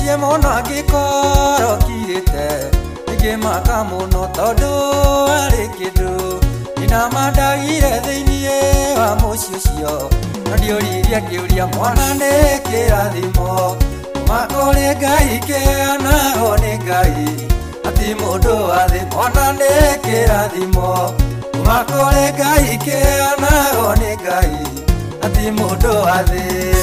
Cie mono agikoro kirite Ige makamuno todo arikidu Ina madagire thinie wa mucio cio Ndiuriria kiuria mwana ne kirathimo Makore Ngai keana one Ngai Ati mundu athi mwana ne kirathimo Makore Ngai keana one Ngai Ati mundu athi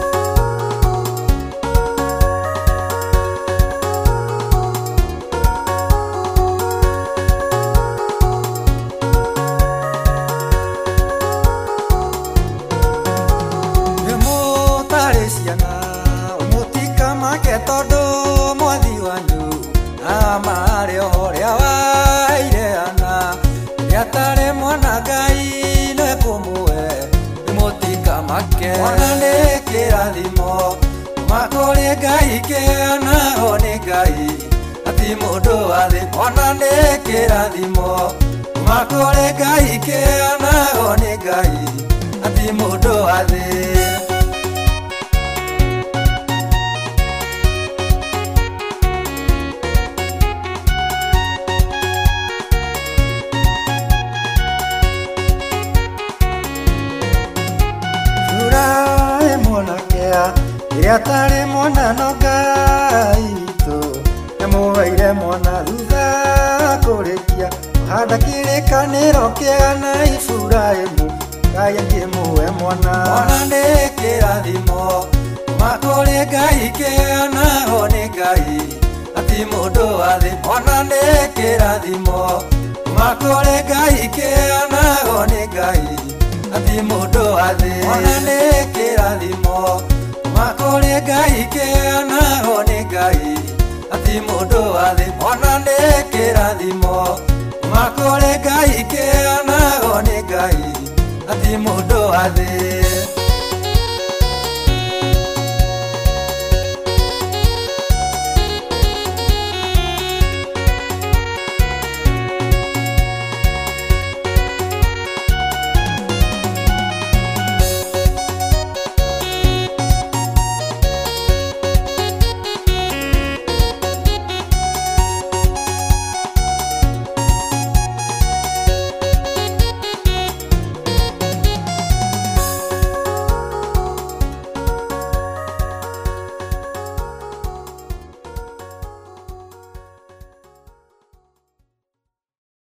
Umutika make todo mwathi wanyu Amare ohoria waireana Yatare mwana Ngai ne kumue Umutika make mwana ne kirathimo Makore Ngai keana one Ngai Ati mundu athi mwana ne kirathimo Makore Ngai keana one Ngai Ati mundu athi Yatare mwana no Ngai tu Yamuwaire mwana thutha kurikia Handa kirikaniro kiana Ifurahimu Ngai akimuhe mwana Mwana ni kirathimo Makore Ngai keana one Ngai Ati mundu athi mwana ni kirathimo Makore Ngai keana one Ngai Ati mundu athi mwana ni kirathimo Makore Ngai keana one Ngai Ati mundu athi mwana ne kirathimo Makore Ngai keana one Ngai Ati mundu athi